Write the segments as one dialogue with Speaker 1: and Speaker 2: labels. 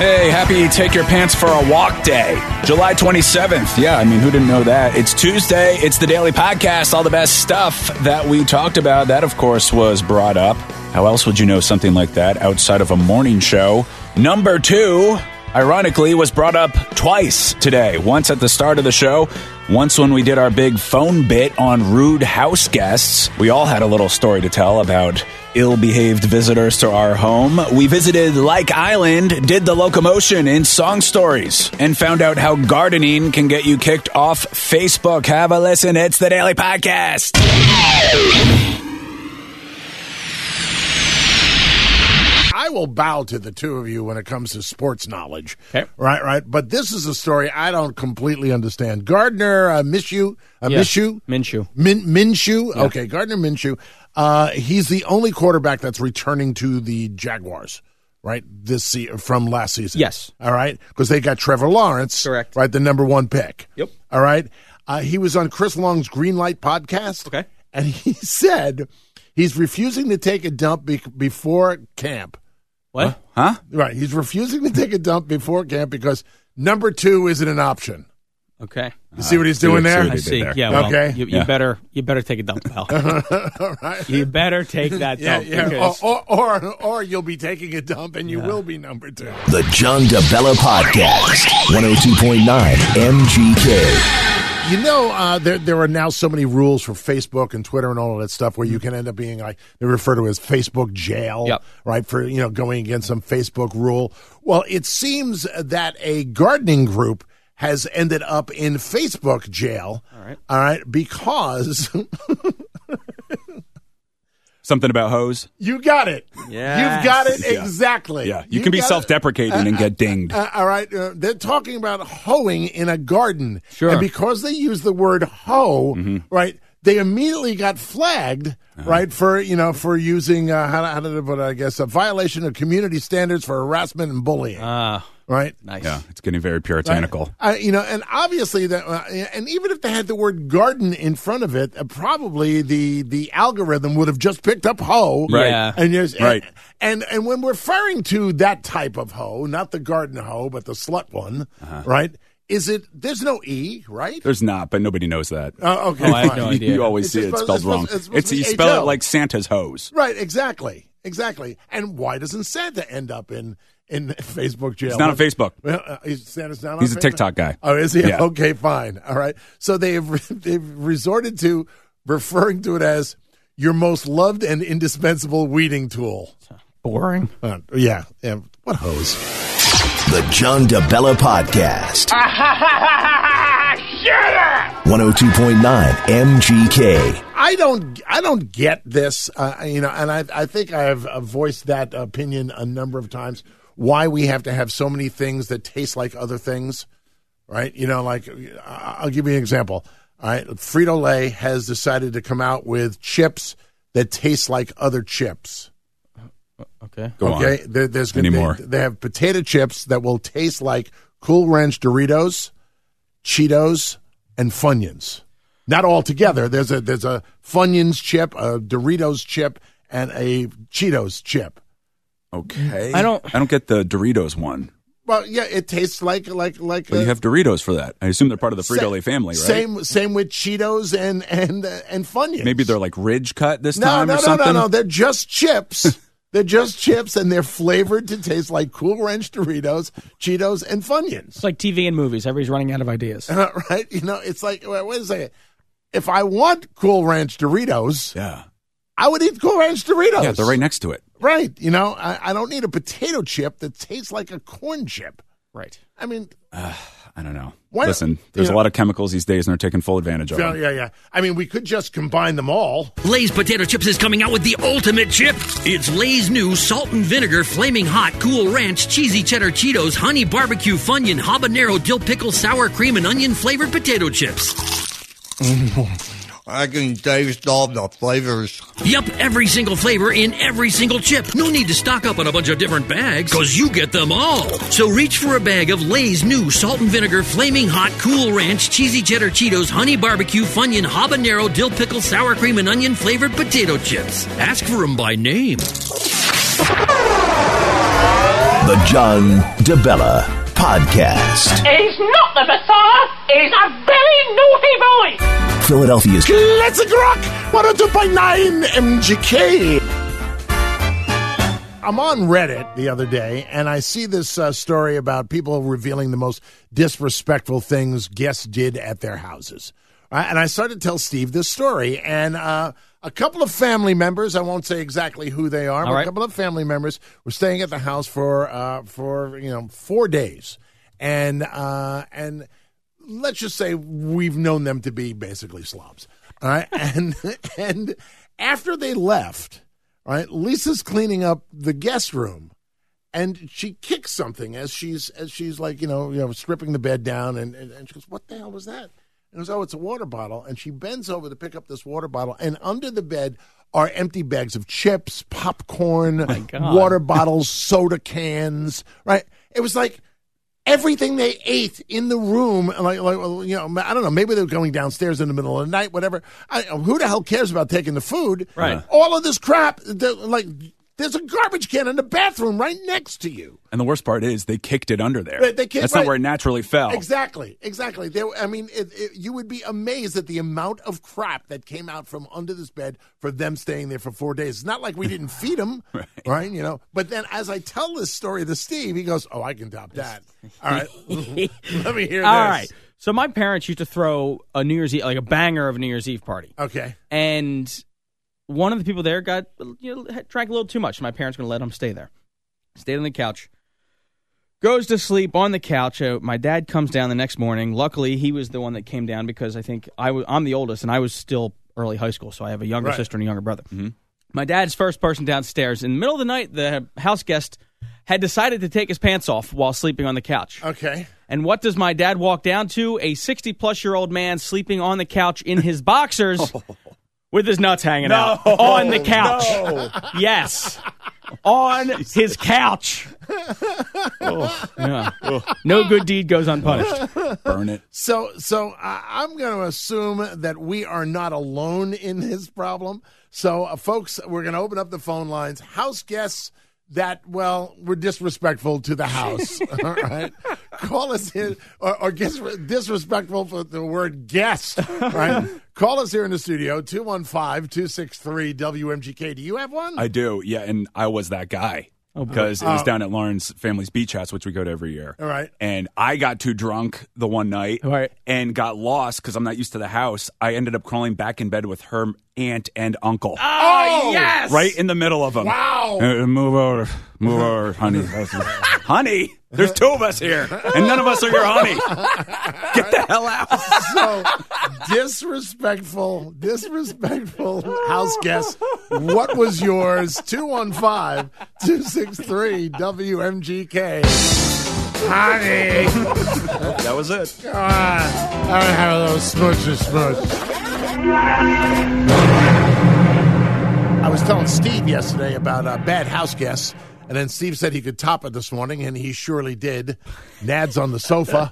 Speaker 1: Hey, happy Take Your Pants for a Walk Day. July 27th. Yeah, I mean, who didn't know that? It's Tuesday. It's the Daily Podcast. All the best stuff that we talked about. That, of course, was brought up. How else would you know something like that outside of a morning show? Number 2, ironically, was brought up twice today. Once at the start of the show, once when we did our big phone bit on rude house guests. We all had a little story to tell about ill-behaved visitors to our home. We visited Lake Island, did the locomotion in Song Stories, and found out how gardening can get you kicked off Facebook. Have a listen. It's the Daily Podcast.
Speaker 2: I will bow to the two of you when it comes to sports knowledge.
Speaker 3: Okay.
Speaker 2: Right. But this is a story I don't completely understand. Gardner Minshew?
Speaker 3: Minshew.
Speaker 2: Minshew?
Speaker 3: Yeah.
Speaker 2: Okay, Gardner Minshew. He's the only quarterback that's returning to the Jaguars, right, from last season.
Speaker 3: Yes.
Speaker 2: All right? Because they got Trevor Lawrence.
Speaker 3: Correct.
Speaker 2: Right, the number 1 pick.
Speaker 3: Yep.
Speaker 2: All right? He was on Chris Long's Greenlight podcast.
Speaker 3: Okay.
Speaker 2: And he said he's refusing to take a dump before camp.
Speaker 3: What?
Speaker 1: Huh?
Speaker 2: Right. He's refusing to take a dump before camp because number 2 isn't an option.
Speaker 3: Okay.
Speaker 2: You see what he's doing there?
Speaker 3: I see. Yeah. Well,
Speaker 2: Okay.
Speaker 3: You better take a dump, pal.
Speaker 2: All right.
Speaker 3: You better take that dump.
Speaker 2: Yeah.
Speaker 3: Because
Speaker 2: Or you'll be taking a dump and you will be number 2.
Speaker 4: The John DeBella Podcast, 102.9 MGK.
Speaker 2: You know, there are now so many rules for Facebook and Twitter and all of that stuff where you can end up being like they refer to as Facebook jail,
Speaker 3: Yep.
Speaker 2: right? For going against some Facebook rule. Well, it seems that a gardening group has ended up in Facebook jail. All right, because
Speaker 1: Something about hose?
Speaker 2: you got it.
Speaker 3: Yes.
Speaker 2: You've got it
Speaker 1: Yeah.
Speaker 2: exactly.
Speaker 1: Yeah, you can be
Speaker 2: got it.
Speaker 1: self-deprecating and get dinged.
Speaker 2: All right, they're talking about hoeing in a garden.
Speaker 3: Sure.
Speaker 2: And because they use the word hoe, right, they immediately got flagged, right, for using, how did I put it, I guess, a violation of community standards for harassment and bullying, right?
Speaker 3: Nice.
Speaker 1: Yeah, it's getting very puritanical.
Speaker 2: And obviously that, and even if they had the word garden in front of it, probably the algorithm would have just picked up hoe,
Speaker 1: Right.
Speaker 3: Yeah.
Speaker 2: and just,
Speaker 1: Right.
Speaker 2: and when we're referring to that type of hoe, not the garden hoe, but the slut one, right? There's no E, right?
Speaker 1: There's not, but nobody knows that.
Speaker 2: Okay,
Speaker 3: Oh, I have
Speaker 2: fine.
Speaker 3: no idea.
Speaker 1: You always
Speaker 2: It's
Speaker 1: see it
Speaker 2: supposed-
Speaker 1: spelled
Speaker 2: it's
Speaker 1: wrong.
Speaker 2: supposed- it's supposed to
Speaker 1: You
Speaker 2: be
Speaker 1: spell
Speaker 2: H-O.
Speaker 1: it like Santa's hose.
Speaker 2: Right, exactly. And why doesn't Santa end up in Facebook jail?
Speaker 1: He's not on Facebook.
Speaker 2: Well, Santa's not on
Speaker 1: He's a
Speaker 2: Facebook?
Speaker 1: TikTok guy.
Speaker 2: Oh, is he?
Speaker 1: Yeah.
Speaker 2: Okay, fine. All right. So they've resorted to referring to it as your most loved and indispensable weeding tool.
Speaker 3: Boring.
Speaker 2: Yeah. What hose?
Speaker 4: The John DeBella Podcast. 102.9 MGK.
Speaker 2: I don't get this, and I think I have voiced that opinion a number of times. Why we have to have so many things that taste like other things, right? Like I'll give you an example. All right, Frito-Lay has decided to come out with chips that taste like other chips.
Speaker 3: Okay.
Speaker 1: Go on.
Speaker 2: Okay, there's
Speaker 1: Any more?
Speaker 2: They have potato chips that will taste like Cool Ranch Doritos, Cheetos, and Funyuns. Not all together. There's a Funyuns chip, a Doritos chip, and a Cheetos chip.
Speaker 1: Okay.
Speaker 3: I don't
Speaker 1: get the Doritos one.
Speaker 2: Well, yeah, it tastes like.
Speaker 1: But you have Doritos for that. I assume they're part of the Frito-Lay family, right?
Speaker 2: Same with Cheetos and Funyuns.
Speaker 1: Maybe they're like Ridge Cut this
Speaker 2: no,
Speaker 1: time or something?
Speaker 2: No. They're just chips. They're just chips, and they're flavored to taste like Cool Ranch Doritos, Cheetos, and Funyuns.
Speaker 3: It's like TV and movies. Everybody's running out of ideas.
Speaker 2: Right? It's like, wait a second. If I want Cool Ranch Doritos,
Speaker 1: Yeah.
Speaker 2: I would eat Cool Ranch Doritos.
Speaker 1: Yeah, they're right next to it.
Speaker 2: Right. I don't need a potato chip that tastes like a corn chip.
Speaker 3: Right.
Speaker 2: I mean,
Speaker 1: I don't know.
Speaker 2: Why-
Speaker 1: Listen, there's a lot of chemicals these days, and they're taking full advantage of them.
Speaker 2: yeah. I mean, we could just combine them all.
Speaker 5: Lay's Potato Chips is coming out with the ultimate chip. It's Lay's new salt and vinegar, flaming hot, Cool Ranch, cheesy cheddar Cheetos, honey barbecue, Funyun, habanero, dill pickle, sour cream, and onion flavored potato chips.
Speaker 6: I can taste all the flavors.
Speaker 5: Yup, every single flavor in every single chip. No need to stock up on a bunch of different bags, because you get them all. So reach for a bag of Lay's new salt and vinegar, flaming hot, Cool Ranch, cheesy cheddar Cheetos, honey barbecue, Funyun, habanero, dill pickle, sour cream, and onion flavored potato chips. Ask for them by name.
Speaker 4: The John DeBella Podcast.
Speaker 7: He's not the Messiah. He's a very naughty boy.
Speaker 4: Philadelphia's
Speaker 2: Classic Rock 102.9 MGK. I'm on Reddit the other day, and I see this story about people revealing the most disrespectful things guests did at their houses. And I started to tell Steve this story, and a couple of family members, I won't say exactly who they are, but a couple of family members were staying at the house for 4 days. And let's just say we've known them to be basically slobs. All right? And after they left, all right, Lisa's cleaning up the guest room, and she kicks something as she's like, stripping the bed down, and she goes, "What the hell was that?" And goes, "Oh, it's a water bottle." And she bends over to pick up this water bottle, and under the bed are empty bags of chips, popcorn, water bottles, soda cans. Right? It was like everything they ate in the room. Like I don't know. Maybe they were going downstairs in the middle of the night. Whatever. Who the hell cares about taking the food?
Speaker 3: Right.
Speaker 2: All of this crap. There's a garbage can in the bathroom right next to you.
Speaker 1: And the worst part is they kicked it under there. That's not where it naturally fell.
Speaker 2: Exactly. You would be amazed at the amount of crap that came out from under this bed for them staying there for 4 days. It's not like we didn't feed them, right? But then as I tell this story to Steve, he goes, "Oh, I can top that." All right. Let me hear this.
Speaker 3: All right. So my parents used to throw a New Year's Eve, like a banger of a New Year's Eve party.
Speaker 2: Okay.
Speaker 3: And one of the people there drank a little too much. My parents were going to let him stay there. Stayed on the couch. Goes to sleep on the couch. My dad comes down the next morning. Luckily, he was the one that came down because I think I'm the oldest, and I was still early high school, so I have a younger sister and a younger brother. Mm-hmm. My dad's first person downstairs. In the middle of the night, the house guest had decided to take his pants off while sleeping on the couch.
Speaker 2: Okay.
Speaker 3: And what does my dad walk down to? A 60-plus-year-old man sleeping on the couch in his boxers with his nuts hanging out on the couch.
Speaker 2: No.
Speaker 3: Yes. On his couch. No good deed goes unpunished.
Speaker 1: Burn it.
Speaker 2: So I'm going to assume that we are not alone in this problem. So, folks, we're going to open up the phone lines. House guests that, were disrespectful to the house. All right? Call us in, or disrespectful for the word guest. Right? Call us here in the studio, 215-263-WMGK. Do you have one?
Speaker 1: I do, yeah, and I was that guy. Because it was down at Lauren's family's beach house, which we go to every year.
Speaker 2: All right.
Speaker 1: And I got too drunk the one night and got lost because I'm not used to the house. I ended up crawling back in bed with her aunt and uncle.
Speaker 3: Oh, yes!
Speaker 1: Right in the middle of them.
Speaker 2: Wow.
Speaker 1: Move over, honey. Honey? There's two of us here, and none of us are your honey. Get the hell out.
Speaker 2: So, disrespectful house guests. What was yours? 215-263-WMGK. Honey.
Speaker 1: That was it.
Speaker 2: Come on. I don't have a little smooch. I was telling Steve yesterday about bad house guests. And then Steve said he could top it this morning, and he surely did. Nad's on the sofa.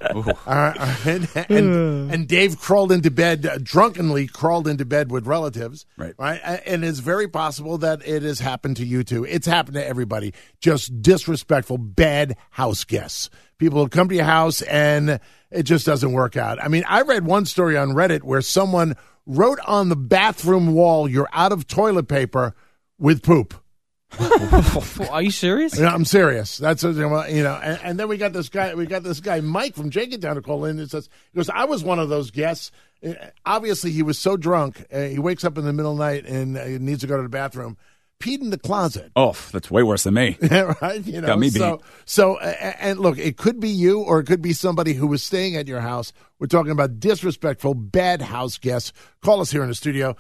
Speaker 2: And Dave drunkenly crawled into bed with relatives. Right? And it's very possible that it has happened to you, too. It's happened to everybody. Just disrespectful, bad house guests. People have come to your house, and it just doesn't work out. I mean, I read one story on Reddit where someone wrote on the bathroom wall, "You're out of toilet paper," with poop.
Speaker 3: Are you serious?
Speaker 2: Yeah, I'm serious. That's and then we got this guy Mike from Jenkintown to call in and says, he goes, "I was one of those guests. Obviously, he was so drunk. He wakes up in the middle of the night and needs to go to the bathroom. Peed in the closet."
Speaker 1: Oh, that's way worse than me.
Speaker 2: Right?
Speaker 1: Got me beat.
Speaker 2: So, and look, it could be you or it could be somebody who was staying at your house. We're talking about disrespectful, bad house guests. Call us here in the studio,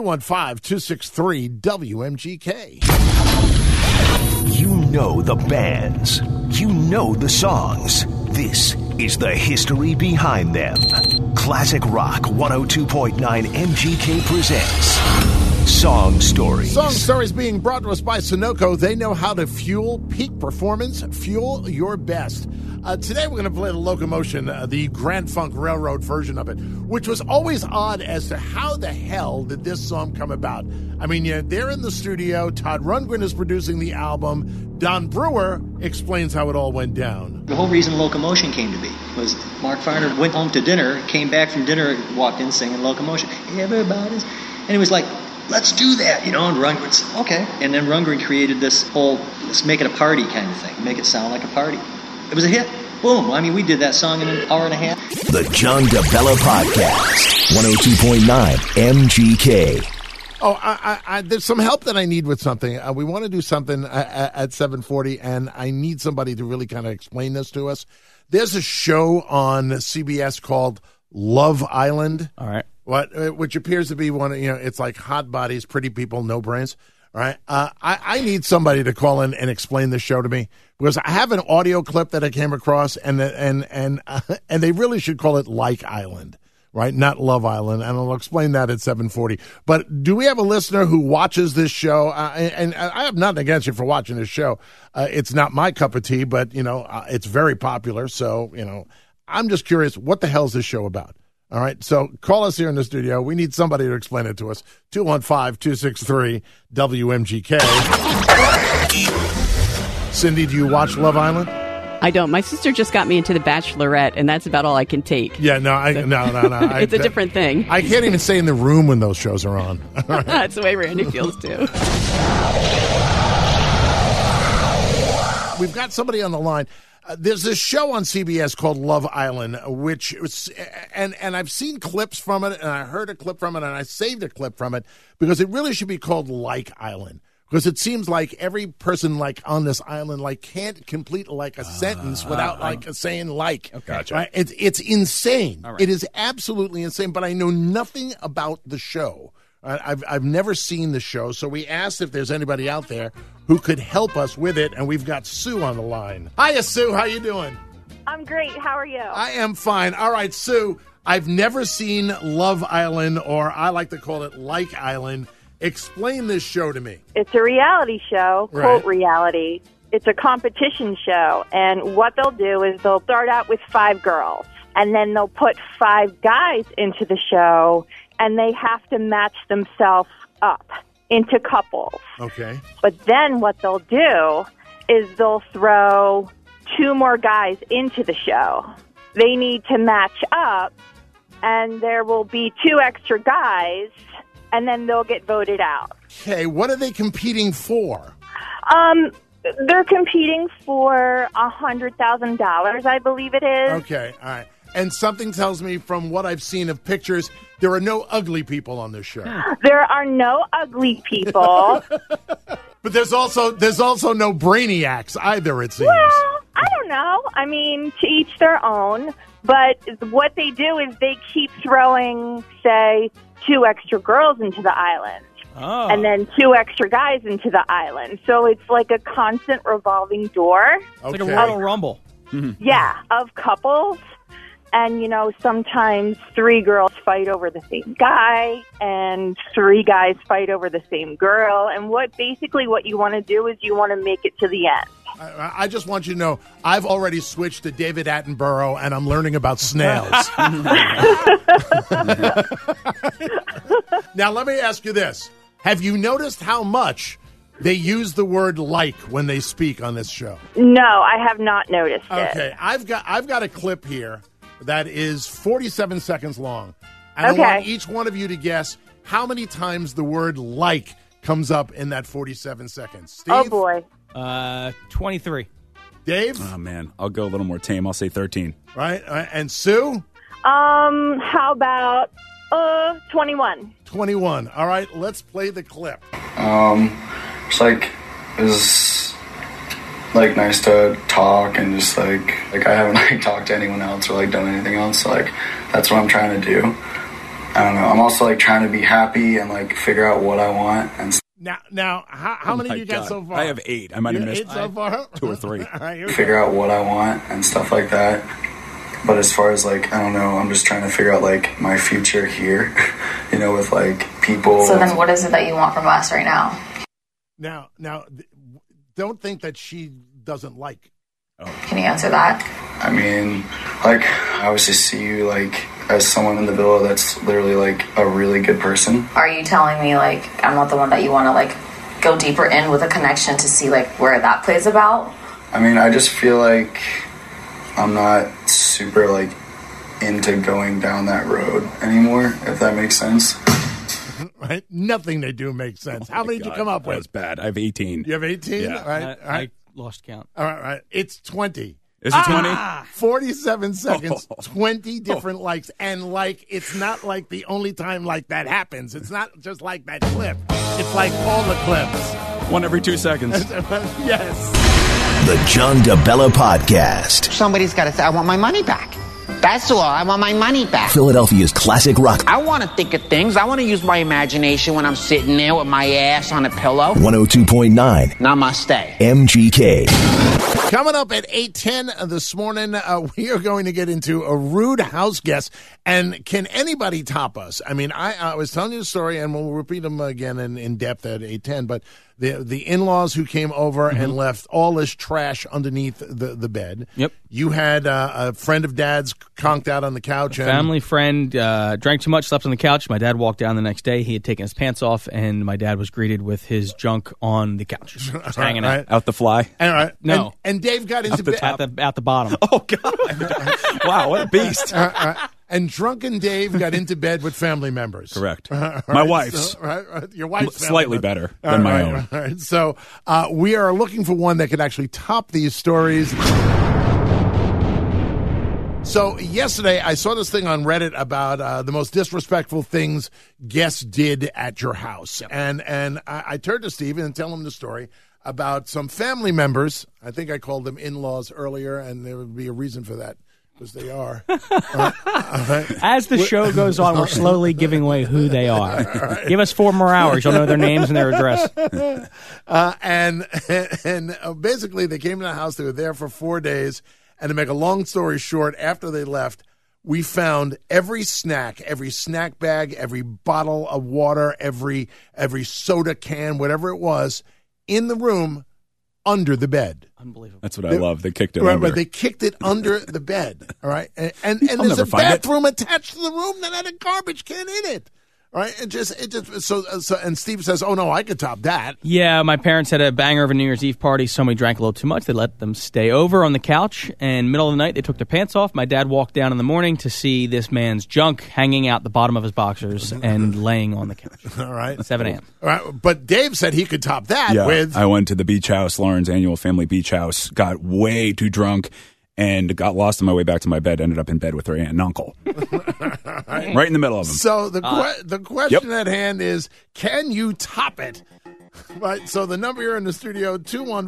Speaker 2: 215-263-WMGK.
Speaker 4: You know the bands. You know the songs. This is the history behind them. Classic Rock 102.9 MGK presents Song Stories.
Speaker 2: Song Stories being brought to us by Sunoco. They know how to fuel peak performance, fuel your best. Today we're going to play the Locomotion, the Grand Funk Railroad version of it, which was always odd as to how the hell did this song come about. I mean, they're in the studio. Todd Rundgren is producing the album. Don Brewer explains how it all went down.
Speaker 8: The whole reason Locomotion came to be was Mark Farner went home to dinner, came back from dinner, walked in singing Locomotion. Everybody's... And he was like, let's do that, and Rundgren said, okay. And then Rundgren created this whole, let's make it a party kind of thing, make it sound like a party. It was a hit. Boom. I mean, we did that song in an hour and a half.
Speaker 4: The John DeBella Podcast, 102.9 MGK.
Speaker 2: Oh, there's some help that I need with something. We want to do something at 7:40, and I need somebody to really kind of explain this to us. There's a show on CBS called Love Island.
Speaker 3: All right.
Speaker 2: Which appears to be one of, it's like hot bodies, pretty people, no brains. All right. I need somebody to call in and explain this show to me, because I have an audio clip that I came across, and they really should call it Like Island, right? Not Love Island. And I'll explain that at 7:40. But do we have a listener who watches this show? And I have nothing against you for watching this show. It's not my cup of tea, but, it's very popular. So, I'm just curious, what the hell is this show about? All right, so call us here in the studio. We need somebody to explain it to us. 215-263-WMGK. Cindy, do you watch Love Island?
Speaker 9: I don't. My sister just got me into The Bachelorette, and that's about all I can take.
Speaker 2: Yeah, no.
Speaker 9: It's a different thing.
Speaker 2: I can't even stay in the room when those shows are on.
Speaker 9: That's the way Randy feels, too.
Speaker 2: We've got somebody on the line. There's this show on CBS called Love Island, which was, and I've seen clips from it, and I heard a clip from it, and I saved a clip from it, because it really should be called Like Island, because it seems like every person on this island can't complete a sentence without saying like.
Speaker 1: Okay. Gotcha.
Speaker 2: Right? It's insane.
Speaker 3: Right.
Speaker 2: It is absolutely insane. But I know nothing about the show. I've never seen the show, so we asked if there's anybody out there who could help us with it, and we've got Sue on the line. Hiya, Sue. How you doing?
Speaker 10: I'm great. How are you?
Speaker 2: I am fine. All right, Sue, I've never seen Love Island, or I like to call it Like Island. Explain this show to me.
Speaker 10: It's a reality show,
Speaker 2: Right.
Speaker 10: quote reality. It's a competition show, and what they'll do is they'll start out with 5 girls, and then they'll put 5 guys into the show, and they have to match themselves up into couples.
Speaker 2: Okay.
Speaker 10: But then what they'll do is they'll throw 2 more guys into the show. They need to match up, and there will be 2 extra guys, and then they'll get voted out.
Speaker 2: Okay, what are they competing for?
Speaker 10: They're competing for $100,000, I believe it is.
Speaker 2: Okay, all right. And something tells me from what I've seen of pictures, there are no ugly people on this show.
Speaker 10: There are no ugly people.
Speaker 2: But there's also no brainiacs either, it seems.
Speaker 10: Well, I don't know. I mean, to each their own. But what they do is they keep throwing, say, 2 extra girls into the island.
Speaker 3: Oh.
Speaker 10: And then 2 extra guys into the island. So it's like a constant revolving door.
Speaker 3: It's like a Royal Rumble.
Speaker 10: Yeah, of couples. And, sometimes 3 girls fight over the same guy and 3 guys fight over the same girl. And what you want to do is you want to make it to the end.
Speaker 2: I just want you to know, I've already switched to David Attenborough, and I'm learning about snails. Now, let me ask you this. Have you noticed how much they use the word like when they speak on this show?
Speaker 10: No, I have not noticed it.
Speaker 2: Okay, I've got a clip here that is 47 seconds long. And I want each one of you to guess how many times the word like comes up in that 47 seconds. Steve?
Speaker 10: Oh, boy.
Speaker 3: 23.
Speaker 2: Dave?
Speaker 1: Oh, man. I'll go a little more tame. I'll say 13.
Speaker 2: Right. And Sue?
Speaker 10: How about 21?
Speaker 2: 21. All right, let's play the clip.
Speaker 11: It's it's nice to talk and just I haven't talked to anyone else or done anything else. So that's what I'm trying to do. I don't know. I'm also trying to be happy and figure out what I want and.
Speaker 2: Now, how many you got so far?
Speaker 1: I have 8. I might have missed
Speaker 2: 8 so far?
Speaker 1: 2 or 3.
Speaker 2: All right,
Speaker 11: figure out what I want and stuff like that. But as far as I don't know, I'm just trying to figure out my future here, with people.
Speaker 12: So then what is it that you want from us right now?
Speaker 2: Now, don't think that she doesn't like.
Speaker 12: Can you answer that?
Speaker 11: I mean, like, I always just see you, like, as someone in the villa that's literally, like, a really good person.
Speaker 12: Are you telling me, like, I'm not the one that you want to, like, go deeper in with a connection to see, like, where that plays about?
Speaker 11: I mean, I just feel like I'm not super, like, into going down that road anymore, if that makes sense.
Speaker 2: Right? Nothing they do makes sense. How many did you come up with?
Speaker 1: That's bad. I have 18.
Speaker 2: You have 18?
Speaker 1: Yeah.
Speaker 2: All right.
Speaker 3: I lost count.
Speaker 2: All right. It's 20.
Speaker 1: Is it 20?
Speaker 2: 47 seconds, 20 different likes. And, like, it's not like the only time like that happens. It's not just like that clip. It's like all the clips.
Speaker 1: One every 2 seconds.
Speaker 2: Yes.
Speaker 4: The John DeBella Podcast.
Speaker 13: Somebody's got to say, I want my money back. That's all. I want my money back.
Speaker 4: Philadelphia's classic rock.
Speaker 13: I want to think of things. I want to use my imagination when I'm sitting there with my ass on a pillow.
Speaker 4: 102.9.
Speaker 13: Namaste.
Speaker 4: MGK.
Speaker 2: Coming up at 8:10 this morning, we are going to get into a rude house guest. And can anybody top us? I mean, I was telling you the story, and we'll repeat them again in depth at 8:10. But the in-laws who came over and left all this trash underneath the bed.
Speaker 3: Yep.
Speaker 2: You had a friend of Dad's conked out on the couch.
Speaker 3: Family friend drank too much, slept on the couch. My dad walked down the next day. He had taken his pants off, and my dad was greeted with his junk on the couch, just hanging out.
Speaker 1: Out the fly?
Speaker 2: All right.
Speaker 3: No.
Speaker 2: And Dave got into bed.
Speaker 3: At the bottom.
Speaker 1: Oh, God. Wow, what a beast.
Speaker 2: And drunken Dave got into bed with family members.
Speaker 1: Correct.
Speaker 2: Right,
Speaker 1: My wife's.
Speaker 2: So, your wife's
Speaker 1: slightly better than my own.
Speaker 2: All right. So we are looking for one that could actually top these stories. So yesterday, I saw this thing on Reddit about the most disrespectful things guests did at your house. Yep. And I turned to Steven and tell him the story about some family members. I think I called them in-laws earlier, and there would be a reason for that. Because they are.
Speaker 3: As the show goes on, we're slowly giving away who they are. Right. Give us 4 more hours. You'll know their names and their address.
Speaker 2: And basically, they came to the house. They were there for 4 days. And to make a long story short, after they left, we found every snack bag, every bottle of water, every soda can, whatever it was, in the room under the bed.
Speaker 3: Unbelievable.
Speaker 1: That's what I love. They kicked it
Speaker 2: right,
Speaker 1: under.
Speaker 2: But they kicked it under the bed. All right. And there's a bathroom attached to the room that had a garbage can in it. All right. And Steve says, "Oh no, I could top that."
Speaker 3: Yeah, my parents had a banger of a New Year's Eve party. Somebody drank a little too much. They let them stay over on the couch, and middle of the night they took their pants off. My dad walked down in the morning to see this man's junk hanging out the bottom of his boxers and laying on the couch.
Speaker 2: All right.
Speaker 3: 7 a.m.
Speaker 2: All right. But Dave said he could top that with.
Speaker 1: I went to the beach house, Lauren's annual family beach house, got way too drunk, and got lost on my way back to my bed, ended up in bed with her aunt and uncle. Right in the middle of them.
Speaker 2: So the question at hand is, can you top it? Right, so the number here in the studio,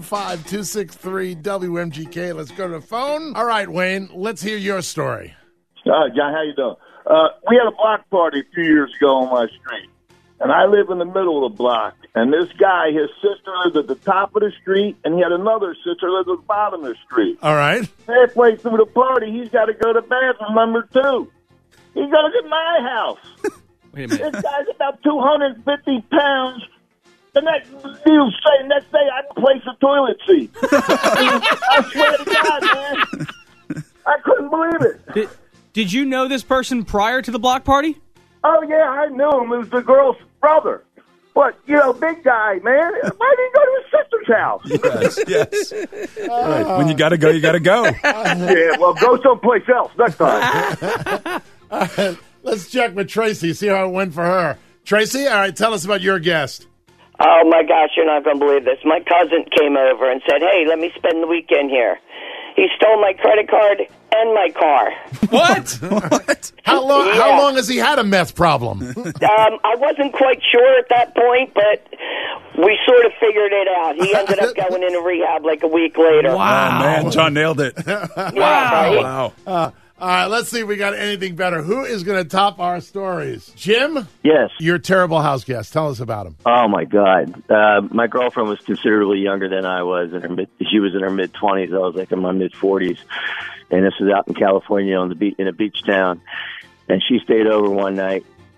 Speaker 2: 215-263-WMGK. Let's go to the phone. All right, Wayne, let's hear your story.
Speaker 14: John, how you doing? We had a block party a few years ago on my street, and I live in the middle of the block. And this guy, his sister lives at the top of the street, and he had another sister who lives at the bottom of the street.
Speaker 2: All right.
Speaker 14: Halfway through the party, he's got to go to bathroom number 2. He's got to get my house.
Speaker 3: Wait a minute.
Speaker 14: This guy's about 250 pounds. The next day, I can place a toilet seat. I swear to God, man. I couldn't believe it.
Speaker 3: Did you know this person prior to the block party?
Speaker 14: Oh, yeah, I knew him. It was the girl's brother. But, big guy, man. Why did he go to his sister's house?
Speaker 1: Yes. Right. When you got to go, you got to go.
Speaker 14: Yeah, well, go someplace else next time.
Speaker 2: Let's check with Tracy, see how it went for her. Tracy, all right, tell us about your guest.
Speaker 15: Oh, my gosh, you're not going to believe this. My cousin came over and said, "Hey, let me spend the weekend here." He stole my credit card and my car.
Speaker 2: What? How long has he had a meth problem?
Speaker 15: I wasn't quite sure at that point, but we sort of figured it out. He ended up going into rehab like a week later.
Speaker 1: Wow, man, John nailed it.
Speaker 2: Wow. All right, let's see if we got anything better. Who is going to top our stories? Jim?
Speaker 16: Yes.
Speaker 2: Your terrible house guest. Tell us about him.
Speaker 16: Oh, my God. My girlfriend was considerably younger than I was. She was in her mid-20s. I was like in my mid-40s. And this was out in California on the beach, in a beach town. And she stayed over one night.